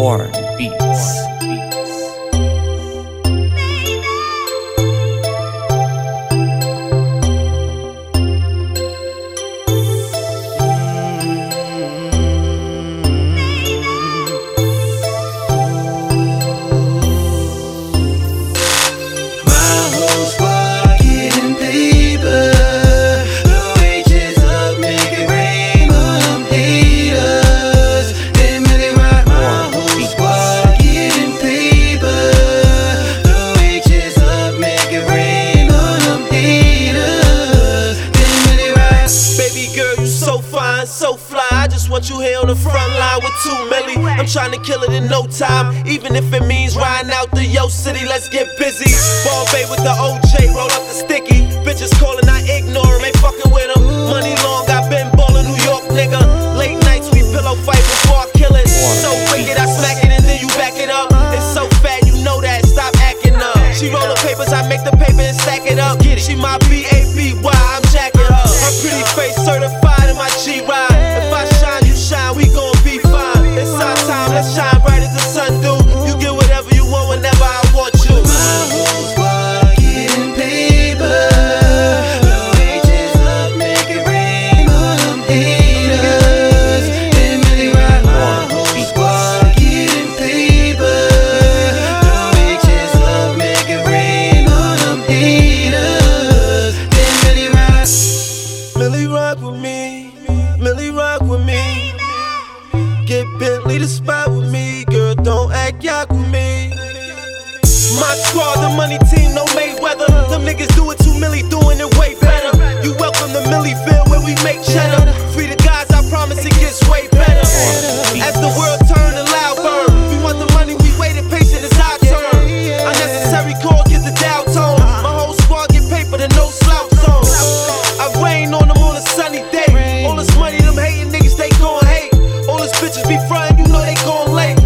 Born Beats. So fly, I just want you here on the front line with 2 milli. I'm trying to kill it in no time, even if it means riding out the Yo City. Let's get busy. Ball Bay with the OJ, roll up the sticky. Bitches calling, I ignore them, ain't fucking with them. Money long, I been ballin' New York, nigga. Late nights, we pillow fight before I kill it. So wicked, I smack it and then you back it up. It's so fat, you know that, stop acting up. She roll the papers, I make the paper and stack it up. She my B-A-B-Y, I'm jacking her. Her pretty face certified in my G-Ride. If I shine, you shine, we gon' be fine. It's our time, let's shine bright as the sun do. You get whatever you want whenever I want you. My whole squad getting paper. The wages up, make it rain on them haters. They really ride. My whole squad getting paper. The wages up, make it rain on them haters. They really ride. Millie rock with me, Millie rock with me. Get Bentley to spot with me, girl, don't act yak with me. My squad, the money team, no Mayweather. Them niggas do it 2 milli, doing it way better. You welcome to Millieville where we make cheddar. Free the guys, I promise it gets way better. As the world turn to loud burn, we want the money, we waited patient, it's our turn. Unnecessary calls, get the dial tone. My whole squad get paper to no slouch zone. I rain on them on a sunny day. All this money, them hating niggas, they gon' hate. All these bitches be frontin', you know they gon' late.